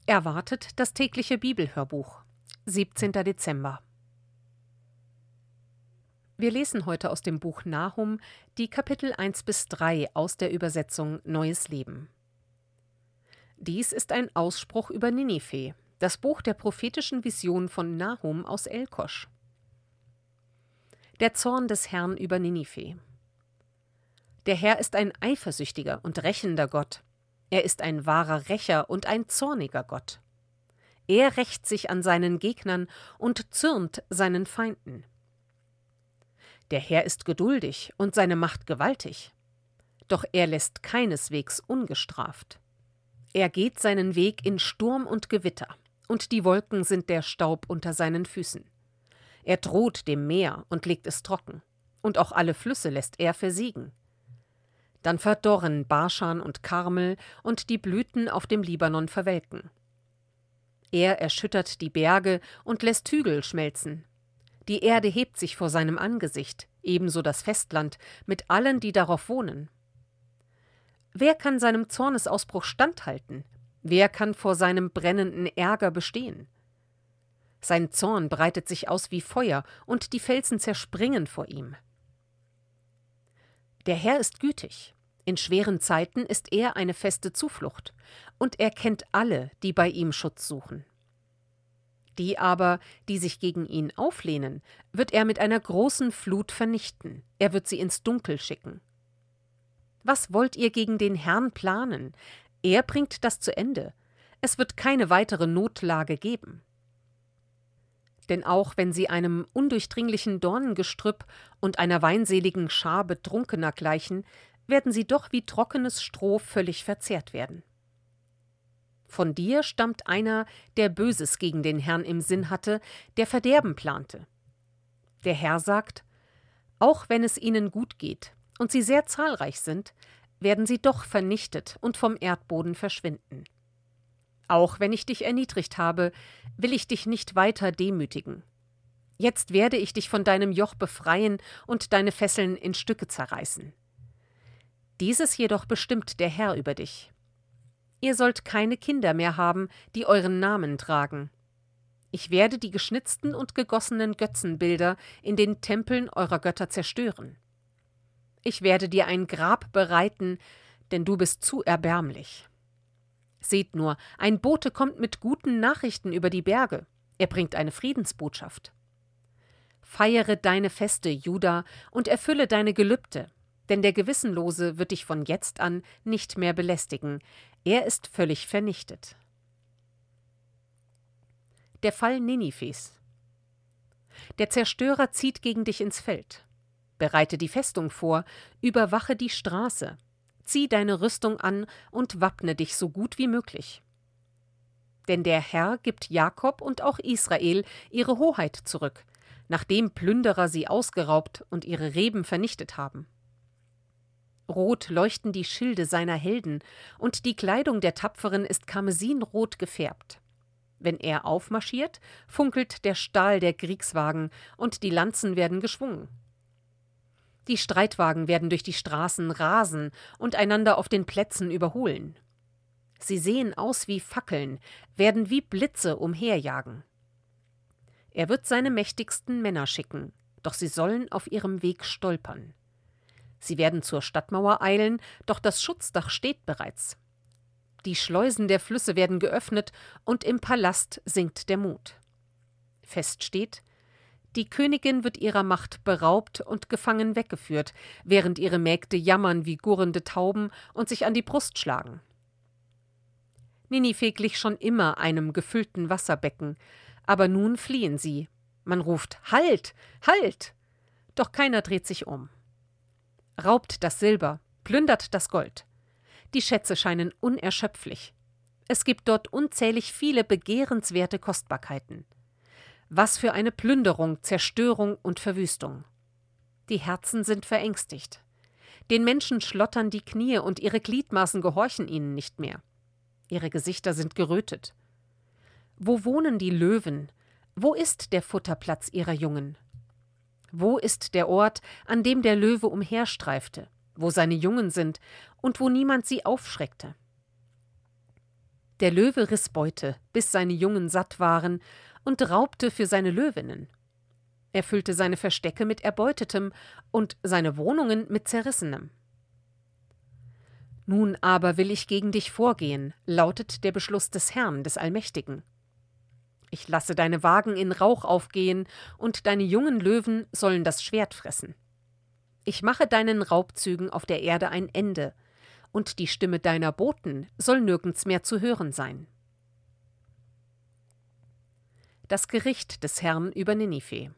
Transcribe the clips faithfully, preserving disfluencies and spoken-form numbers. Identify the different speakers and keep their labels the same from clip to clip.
Speaker 1: Erwartet das tägliche Bibelhörbuch. siebzehnter Dezember. Wir lesen heute aus dem Buch Nahum die Kapitel eins bis drei aus der Übersetzung Neues Leben. Dies ist ein Ausspruch über Ninive, das Buch der prophetischen Vision von Nahum aus Elkosch. Der Zorn des Herrn über Ninive. Der Herr ist ein eifersüchtiger und rächender Gott. Er ist ein wahrer Rächer und ein zorniger Gott. Er rächt sich an seinen Gegnern und zürnt seinen Feinden. Der Herr ist geduldig und seine Macht gewaltig. Doch er lässt keineswegs ungestraft. Er geht seinen Weg in Sturm und Gewitter, und die Wolken sind der Staub unter seinen Füßen. Er droht dem Meer und legt es trocken, und auch alle Flüsse lässt er versiegen. Dann verdorren Baschan und Karmel, und die Blüten auf dem Libanon verwelken. Er erschüttert die Berge und lässt Hügel schmelzen. Die Erde hebt sich vor seinem Angesicht, ebenso das Festland, mit allen, die darauf wohnen. Wer kann seinem Zornesausbruch standhalten? Wer kann vor seinem brennenden Ärger bestehen? Sein Zorn breitet sich aus wie Feuer, und die Felsen zerspringen vor ihm. Der Herr ist gütig. In schweren Zeiten ist er eine feste Zuflucht, und er kennt alle, die bei ihm Schutz suchen. Die aber, die sich gegen ihn auflehnen, wird er mit einer großen Flut vernichten. Er wird sie ins Dunkel schicken. Was wollt ihr gegen den Herrn planen? Er bringt das zu Ende. Es wird keine weitere Notlage geben. Denn auch wenn sie einem undurchdringlichen Dornengestrüpp und einer weinseligen Schar Betrunkener gleichen, werden sie doch wie trockenes Stroh völlig verzehrt werden. Von dir stammt einer, der Böses gegen den Herrn im Sinn hatte, der Verderben plante. Der Herr sagt: Auch wenn es ihnen gut geht und sie sehr zahlreich sind, werden sie doch vernichtet und vom Erdboden verschwinden. Auch wenn ich dich erniedrigt habe, will ich dich nicht weiter demütigen. Jetzt werde ich dich von deinem Joch befreien und deine Fesseln in Stücke zerreißen. Dieses jedoch bestimmt der Herr über dich. Ihr sollt keine Kinder mehr haben, die euren Namen tragen. Ich werde die geschnitzten und gegossenen Götzenbilder in den Tempeln eurer Götter zerstören. Ich werde dir ein Grab bereiten, denn du bist zu erbärmlich. Seht nur, ein Bote kommt mit guten Nachrichten über die Berge. Er bringt eine Friedensbotschaft. Feiere deine Feste, Juda, und erfülle deine Gelübde, denn der Gewissenlose wird dich von jetzt an nicht mehr belästigen. Er ist völlig vernichtet. Der Fall Ninives. Der Zerstörer zieht gegen dich ins Feld. Bereite die Festung vor, überwache die Straße. Zieh deine Rüstung an und wappne dich so gut wie möglich. Denn der Herr gibt Jakob und auch Israel ihre Hoheit zurück, nachdem Plünderer sie ausgeraubt und ihre Reben vernichtet haben. Rot leuchten die Schilde seiner Helden, und die Kleidung der Tapferen ist karmesinrot gefärbt. Wenn er aufmarschiert, funkelt der Stahl der Kriegswagen, und die Lanzen werden geschwungen. Die Streitwagen werden durch die Straßen rasen und einander auf den Plätzen überholen. Sie sehen aus wie Fackeln, werden wie Blitze umherjagen. Er wird seine mächtigsten Männer schicken, doch sie sollen auf ihrem Weg stolpern. Sie werden zur Stadtmauer eilen, doch das Schutzdach steht bereits. Die Schleusen der Flüsse werden geöffnet, und im Palast sinkt der Mut. Fest steht: Die Königin wird ihrer Macht beraubt und gefangen weggeführt, während ihre Mägde jammern wie gurrende Tauben und sich an die Brust schlagen. Ninive glich schon immer einem gefüllten Wasserbecken, aber nun fliehen sie. Man ruft: Halt! Halt! Doch keiner dreht sich um. Raubt das Silber, plündert das Gold. Die Schätze scheinen unerschöpflich. Es gibt dort unzählig viele begehrenswerte Kostbarkeiten. Was für eine Plünderung, Zerstörung und Verwüstung. Die Herzen sind verängstigt. Den Menschen schlottern die Knie und ihre Gliedmaßen gehorchen ihnen nicht mehr. Ihre Gesichter sind gerötet. Wo wohnen die Löwen? Wo ist der Futterplatz ihrer Jungen? Wo ist der Ort, an dem der Löwe umherstreifte, wo seine Jungen sind und wo niemand sie aufschreckte? Der Löwe riss Beute, bis seine Jungen satt waren, und raubte für seine Löwinnen. Er füllte seine Verstecke mit Erbeutetem und seine Wohnungen mit Zerrissenem. Nun aber will ich gegen dich vorgehen, lautet der Beschluss des Herrn, des Allmächtigen. Ich lasse deine Wagen in Rauch aufgehen, und deine jungen Löwen sollen das Schwert fressen. Ich mache deinen Raubzügen auf der Erde ein Ende, und die Stimme deiner Boten soll nirgends mehr zu hören sein. Das Gericht des Herrn über Ninive.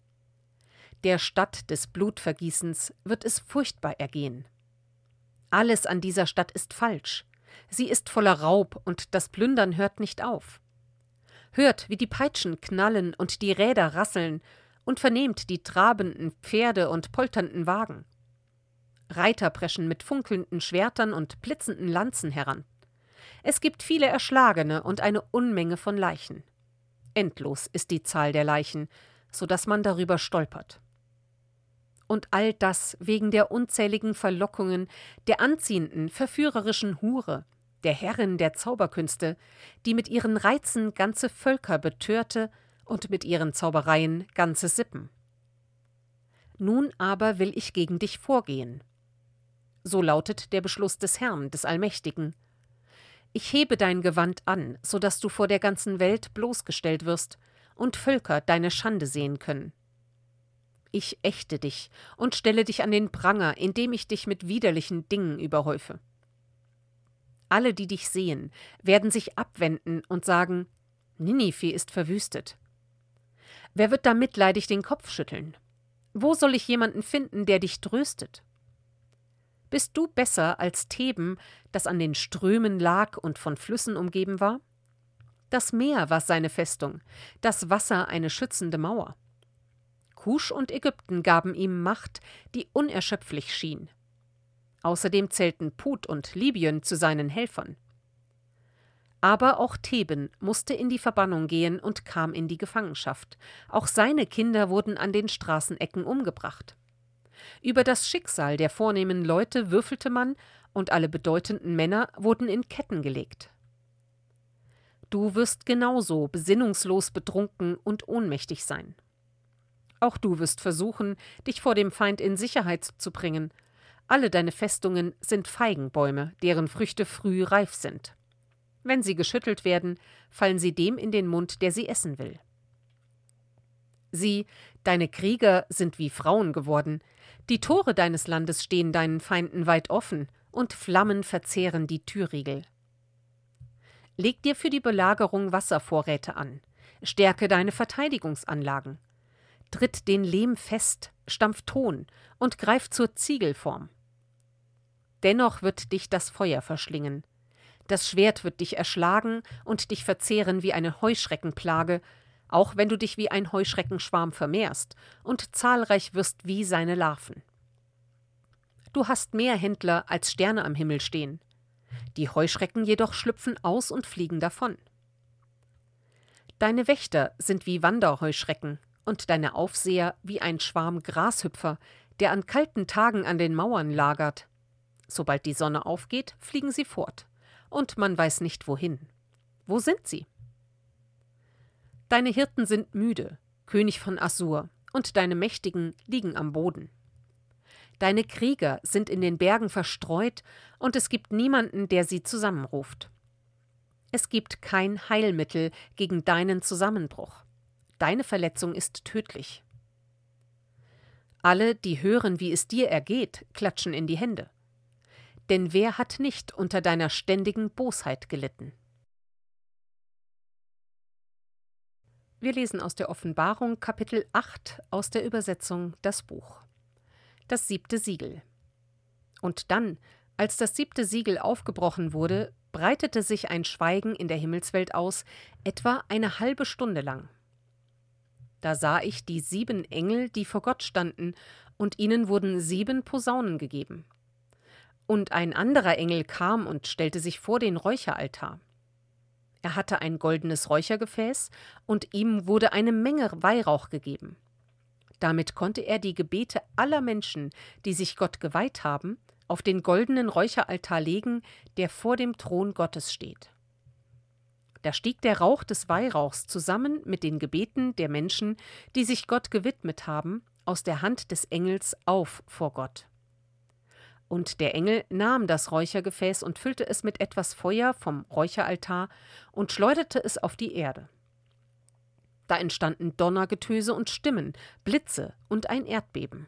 Speaker 1: Der Stadt des Blutvergießens wird es furchtbar ergehen. Alles an dieser Stadt ist falsch. Sie ist voller Raub, und das Plündern hört nicht auf. Hört, wie die Peitschen knallen und die Räder rasseln, und vernehmt die trabenden Pferde und polternden Wagen. Reiter preschen mit funkelnden Schwertern und blitzenden Lanzen heran. Es gibt viele Erschlagene und eine Unmenge von Leichen. Endlos ist die Zahl der Leichen, so dass man darüber stolpert. Und all das wegen der unzähligen Verlockungen, der anziehenden, verführerischen Hure, der Herrin der Zauberkünste, die mit ihren Reizen ganze Völker betörte und mit ihren Zaubereien ganze Sippen. Nun aber will ich gegen dich vorgehen. So lautet der Beschluss des Herrn, des Allmächtigen. Ich hebe dein Gewand an, so dass du vor der ganzen Welt bloßgestellt wirst und Völker deine Schande sehen können. Ich ächte dich und stelle dich an den Pranger, indem ich dich mit widerlichen Dingen überhäufe. Alle, die dich sehen, werden sich abwenden und sagen, Ninive ist verwüstet. Wer wird da mitleidig den Kopf schütteln? Wo soll ich jemanden finden, der dich tröstet? Bist du besser als Theben, das an den Strömen lag und von Flüssen umgeben war? Das Meer war seine Festung, das Wasser eine schützende Mauer. Kusch und Ägypten gaben ihm Macht, die unerschöpflich schien. Außerdem zählten Put und Libyen zu seinen Helfern. Aber auch Theben musste in die Verbannung gehen und kam in die Gefangenschaft. Auch seine Kinder wurden an den Straßenecken umgebracht. Über das Schicksal der vornehmen Leute würfelte man, und alle bedeutenden Männer wurden in Ketten gelegt. Du wirst genauso besinnungslos betrunken und ohnmächtig sein. Auch du wirst versuchen, dich vor dem Feind in Sicherheit zu bringen. Alle deine Festungen sind Feigenbäume, deren Früchte früh reif sind. Wenn sie geschüttelt werden, fallen sie dem in den Mund, der sie essen will. Sieh, deine Krieger sind wie Frauen geworden. Die Tore deines Landes stehen deinen Feinden weit offen, und Flammen verzehren die Türriegel. Leg dir für die Belagerung Wasservorräte an. Stärke deine Verteidigungsanlagen. Tritt den Lehm fest, stampf Ton und greif zur Ziegelform. Dennoch wird dich das Feuer verschlingen. Das Schwert wird dich erschlagen und dich verzehren wie eine Heuschreckenplage, auch wenn du dich wie ein Heuschreckenschwarm vermehrst und zahlreich wirst wie seine Larven. Du hast mehr Händler als Sterne am Himmel stehen. Die Heuschrecken jedoch schlüpfen aus und fliegen davon. Deine Wächter sind wie Wanderheuschrecken und deine Aufseher wie ein Schwarm Grashüpfer, der an kalten Tagen an den Mauern lagert. Sobald die Sonne aufgeht, fliegen sie fort, und man weiß nicht wohin. Wo sind sie? Deine Hirten sind müde, König von Assur, und deine Mächtigen liegen am Boden. Deine Krieger sind in den Bergen verstreut, und es gibt niemanden, der sie zusammenruft. Es gibt kein Heilmittel gegen deinen Zusammenbruch. Deine Verletzung ist tödlich. Alle, die hören, wie es dir ergeht, klatschen in die Hände. Denn wer hat nicht unter deiner ständigen Bosheit gelitten? Wir lesen aus der Offenbarung Kapitel acht aus der Übersetzung Das Buch. Das siebte Siegel. Und dann, als das siebte Siegel aufgebrochen wurde, breitete sich ein Schweigen in der Himmelswelt aus, etwa eine halbe Stunde lang. Da sah ich die sieben Engel, die vor Gott standen, und ihnen wurden sieben Posaunen gegeben. Und ein anderer Engel kam und stellte sich vor den Räucheraltar. Er hatte ein goldenes Räuchergefäß, und ihm wurde eine Menge Weihrauch gegeben. Damit konnte er die Gebete aller Menschen, die sich Gott geweiht haben, auf den goldenen Räucheraltar legen, der vor dem Thron Gottes steht. Da stieg der Rauch des Weihrauchs zusammen mit den Gebeten der Menschen, die sich Gott gewidmet haben, aus der Hand des Engels auf vor Gott. Und der Engel nahm das Räuchergefäß und füllte es mit etwas Feuer vom Räucheraltar und schleuderte es auf die Erde. Da entstanden Donnergetöse und Stimmen, Blitze und ein Erdbeben.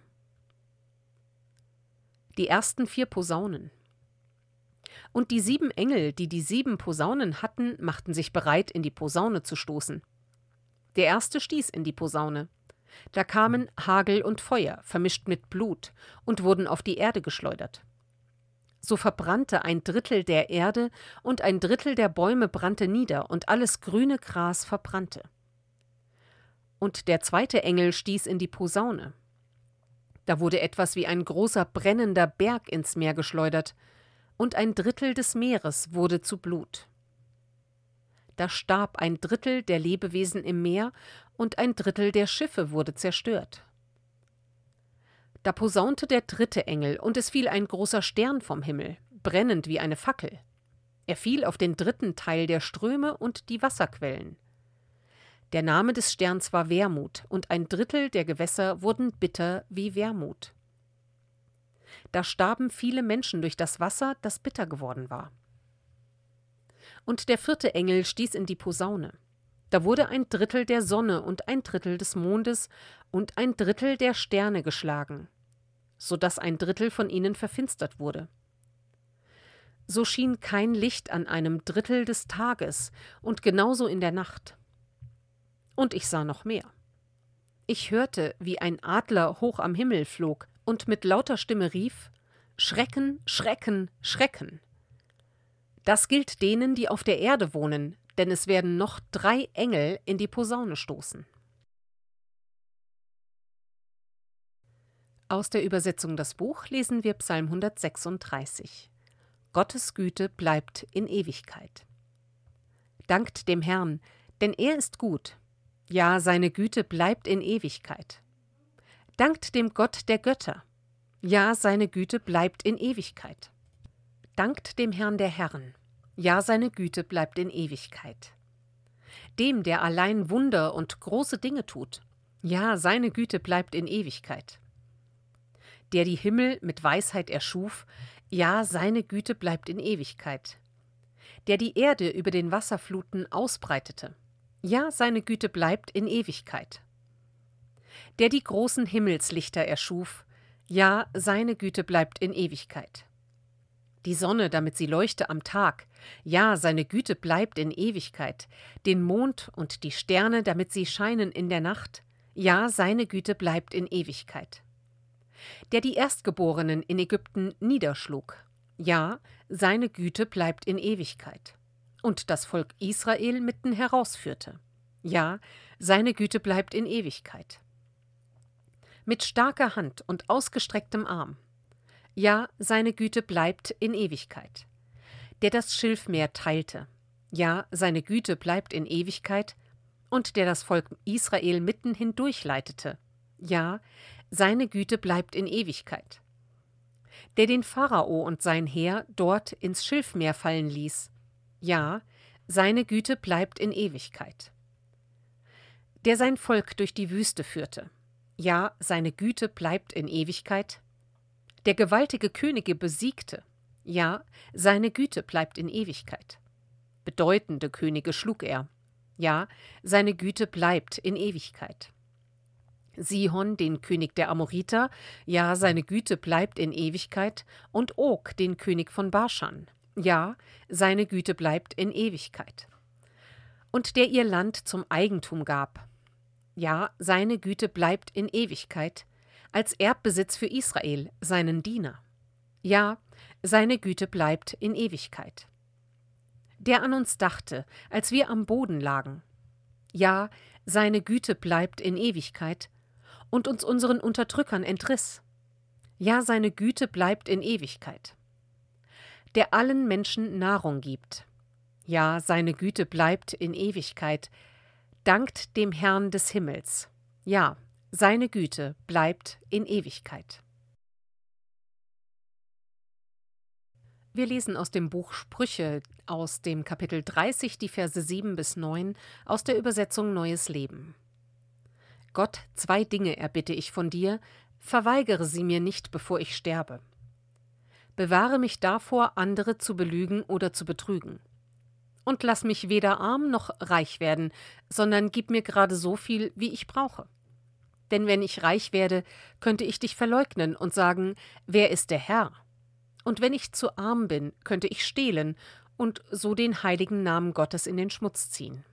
Speaker 1: Die ersten vier Posaunen. Und die sieben Engel, die die sieben Posaunen hatten, machten sich bereit, in die Posaune zu stoßen. Der erste stieß in die Posaune. Da kamen Hagel und Feuer, vermischt mit Blut, und wurden auf die Erde geschleudert. So verbrannte ein Drittel der Erde, und ein Drittel der Bäume brannte nieder, und alles grüne Gras verbrannte. Und der zweite Engel stieß in die Posaune. Da wurde etwas wie ein großer brennender Berg ins Meer geschleudert, und ein Drittel des Meeres wurde zu Blut. Da starb ein Drittel der Lebewesen im Meer, und ein Drittel der Schiffe wurde zerstört. Da posaunte der dritte Engel, und es fiel ein großer Stern vom Himmel, brennend wie eine Fackel. Er fiel auf den dritten Teil der Ströme und die Wasserquellen. Der Name des Sterns war Wermut, und ein Drittel der Gewässer wurden bitter wie Wermut. Da starben viele Menschen durch das Wasser, das bitter geworden war. Und der vierte Engel stieß in die Posaune. Da wurde ein Drittel der Sonne und ein Drittel des Mondes und ein Drittel der Sterne geschlagen, so dass ein Drittel von ihnen verfinstert wurde. So schien kein Licht an einem Drittel des Tages und genauso in der Nacht. Und ich sah noch mehr. Ich hörte, wie ein Adler hoch am Himmel flog und mit lauter Stimme rief: Schrecken, Schrecken, Schrecken! Das gilt denen, die auf der Erde wohnen, denn es werden noch drei Engel in die Posaune stoßen. Aus der Übersetzung Das Buch lesen wir Psalm hundertsechsunddreißig. Gottes Güte bleibt in Ewigkeit. Dankt dem Herrn, denn er ist gut. Ja, seine Güte bleibt in Ewigkeit. Dankt dem Gott der Götter. Ja, seine Güte bleibt in Ewigkeit. Dankt dem Herrn der Herren. Ja, seine Güte bleibt in Ewigkeit. Dem, der allein Wunder und große Dinge tut. Ja, seine Güte bleibt in Ewigkeit. Der die Himmel mit Weisheit erschuf. Ja, seine Güte bleibt in Ewigkeit. Der die Erde über den Wasserfluten ausbreitete. Ja, seine Güte bleibt in Ewigkeit. Der die großen Himmelslichter erschuf. Ja, seine Güte bleibt in Ewigkeit. Die Sonne, damit sie leuchte am Tag. Ja, seine Güte bleibt in Ewigkeit. Den Mond und die Sterne, damit sie scheinen in der Nacht. Ja, seine Güte bleibt in Ewigkeit. Der die Erstgeborenen in Ägypten niederschlug. Ja, seine Güte bleibt in Ewigkeit. Und das Volk Israel mitten herausführte. Ja, seine Güte bleibt in Ewigkeit. Mit starker Hand und ausgestrecktem Arm. Ja, seine Güte bleibt in Ewigkeit. Der das Schilfmeer teilte. Ja, seine Güte bleibt in Ewigkeit. Und der das Volk Israel mitten hindurchleitete. Ja, seine Güte bleibt in Ewigkeit. Der den Pharao und sein Heer dort ins Schilfmeer fallen ließ. Ja, seine Güte bleibt in Ewigkeit. Der sein Volk durch die Wüste führte. Ja, seine Güte bleibt in Ewigkeit. Der gewaltige Könige besiegte. Ja, seine Güte bleibt in Ewigkeit. Bedeutende Könige schlug er. Ja, seine Güte bleibt in Ewigkeit. Sihon, den König der Amoriter, ja, seine Güte bleibt in Ewigkeit, und Og, den König von Baschan, ja, seine Güte bleibt in Ewigkeit. Und der ihr Land zum Eigentum gab, ja, seine Güte bleibt in Ewigkeit, als Erbbesitz für Israel, seinen Diener. Ja, seine Güte bleibt in Ewigkeit. Der an uns dachte, als wir am Boden lagen. Ja, seine Güte bleibt in Ewigkeit, und uns unseren Unterdrückern entriss. Ja, seine Güte bleibt in Ewigkeit. Der allen Menschen Nahrung gibt. Ja, seine Güte bleibt in Ewigkeit. Dankt dem Herrn des Himmels. Ja, seine Güte bleibt in Ewigkeit. Wir lesen aus dem Buch Sprüche, aus dem Kapitel dreißig, die Verse sieben bis neun, aus der Übersetzung Neues Leben. Gott, zwei Dinge erbitte ich von dir, verweigere sie mir nicht, bevor ich sterbe. Bewahre mich davor, andere zu belügen oder zu betrügen. Und lass mich weder arm noch reich werden, sondern gib mir gerade so viel, wie ich brauche. Denn wenn ich reich werde, könnte ich dich verleugnen und sagen, wer ist der Herr? Und wenn ich zu arm bin, könnte ich stehlen und so den heiligen Namen Gottes in den Schmutz ziehen.